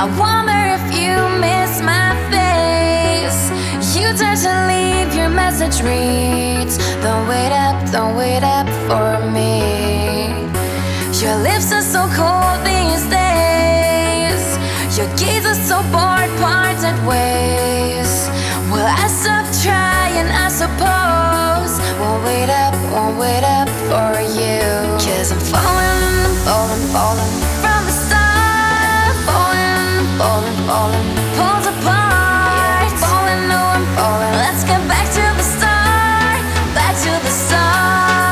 I wonder if you miss my face. You tend to leave your message reads, don't wait up for me. Your lips are so cold these days. Your gaze is so bored, parted ways. Well, I stop trying, I suppose. Won't wait up for you. 'Cause I'm falling from the start. Falling, pulled apart. Falling, no, I'm falling. Let's get back to the start, back to the start.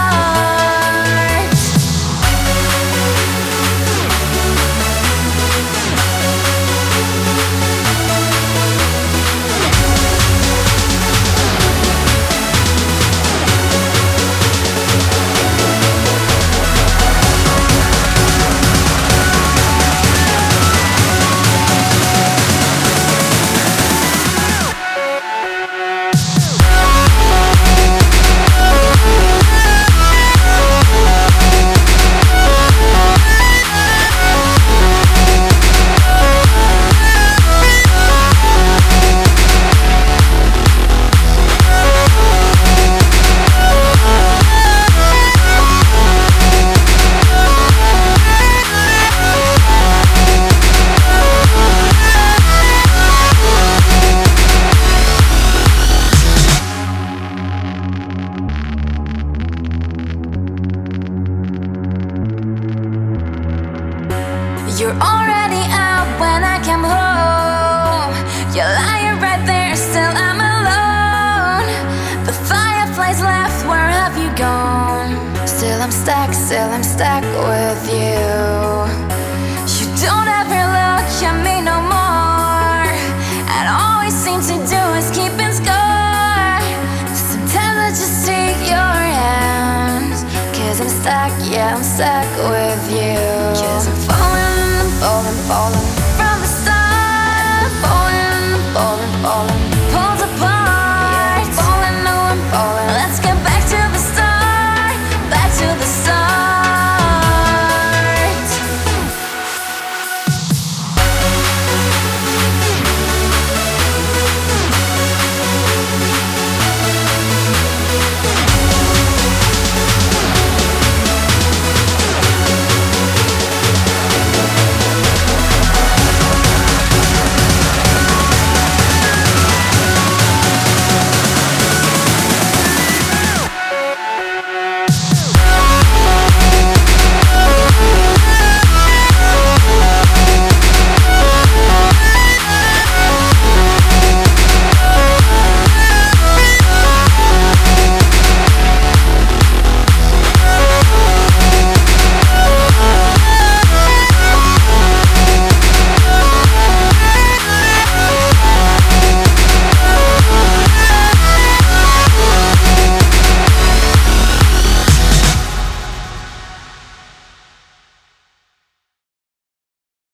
You're already out when I come home. You're lying right there, still I'm alone. The fireflies left, where have you gone? Still I'm stuck with you. You don't ever look at me no more, and all we seem to do is keep in score. Sometimes I just take your hand, 'cause I'm stuck, yeah, I'm stuck with you.